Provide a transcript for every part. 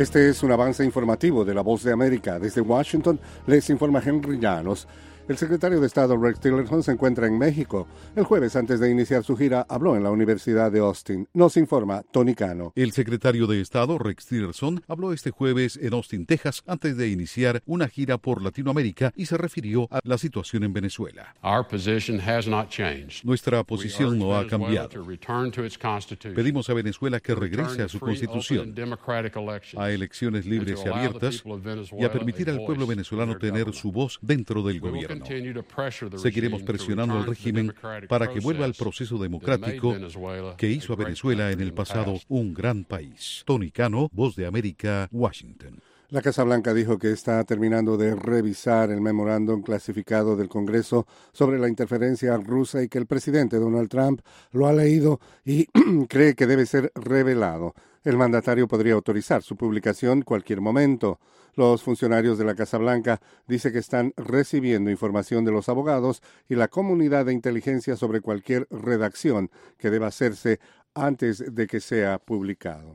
Este es un avance informativo de La Voz de América. Desde Washington les informa Henry Llanos. El secretario de Estado Rex Tillerson se encuentra en México. El jueves, antes de iniciar su gira, habló en la Universidad de Austin. Nos informa Tony Cano. El secretario de Estado Rex Tillerson habló este jueves en Austin, Texas, antes de iniciar una gira por Latinoamérica y se refirió a la situación en Venezuela. Nuestra posición no ha cambiado. Pedimos a Venezuela que regrese a su constitución, a elecciones libres y abiertas y a permitir al pueblo venezolano tener su voz dentro del gobierno. Seguiremos presionando al régimen para que vuelva al proceso democrático que hizo a Venezuela en el pasado un gran país. Tony Cano, Voz de América, Washington. La Casa Blanca dijo que está terminando de revisar el memorándum clasificado del Congreso sobre la interferencia rusa y que el presidente Donald Trump lo ha leído y cree que debe ser revelado. El mandatario podría autorizar su publicación cualquier momento. Los funcionarios de la Casa Blanca dicen que están recibiendo información de los abogados y la comunidad de inteligencia sobre cualquier redacción que deba hacerse antes de que sea publicado.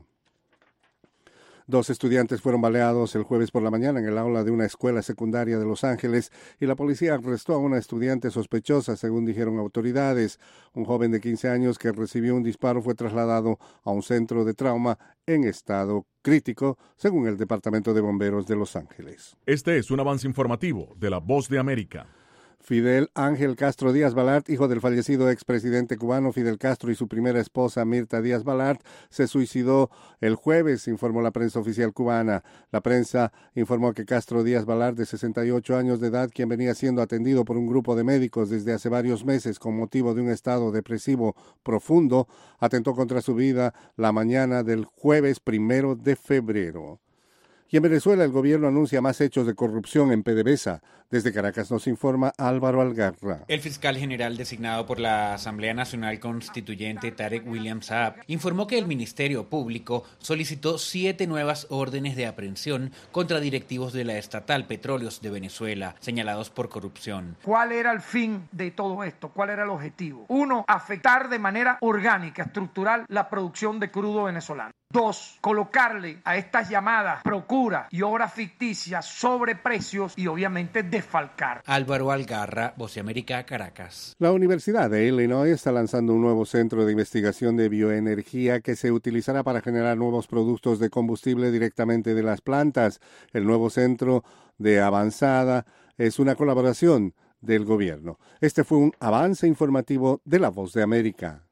2 estudiantes fueron baleados el jueves por la mañana en el aula de una escuela secundaria de Los Ángeles y la policía arrestó a una estudiante sospechosa, según dijeron autoridades. Un joven de 15 años que recibió un disparo fue trasladado a un centro de trauma en estado crítico, según el Departamento de Bomberos de Los Ángeles. Este es un avance informativo de La Voz de América. Fidel Ángel Castro Díaz Balart, hijo del fallecido expresidente cubano Fidel Castro y su primera esposa Mirta Díaz Balart, se suicidó el jueves, informó la prensa oficial cubana. La prensa informó que Castro Díaz Balart, de 68 años de edad, quien venía siendo atendido por un grupo de médicos desde hace varios meses con motivo de un estado depresivo profundo, atentó contra su vida la mañana del jueves 1 de febrero. Y en Venezuela el gobierno anuncia más hechos de corrupción en PDVSA. Desde Caracas nos informa Álvaro Algarra. El fiscal general designado por la Asamblea Nacional Constituyente, Tarek William Saab, informó que el Ministerio Público solicitó 7 nuevas órdenes de aprehensión contra directivos de la estatal Petróleos de Venezuela, señalados por corrupción. ¿Cuál era el fin de todo esto? ¿Cuál era el objetivo? 1, afectar de manera orgánica, estructural, la producción de crudo venezolano. 2, colocarle a estas llamadas procura y obras ficticias sobreprecios y obviamente desfalcar. Álvaro Algarra, Voz de América, Caracas. La Universidad de Illinois está lanzando un nuevo centro de investigación de bioenergía que se utilizará para generar nuevos productos de combustible directamente de las plantas. El nuevo centro de avanzada es una colaboración del gobierno. Este fue un avance informativo de La Voz de América.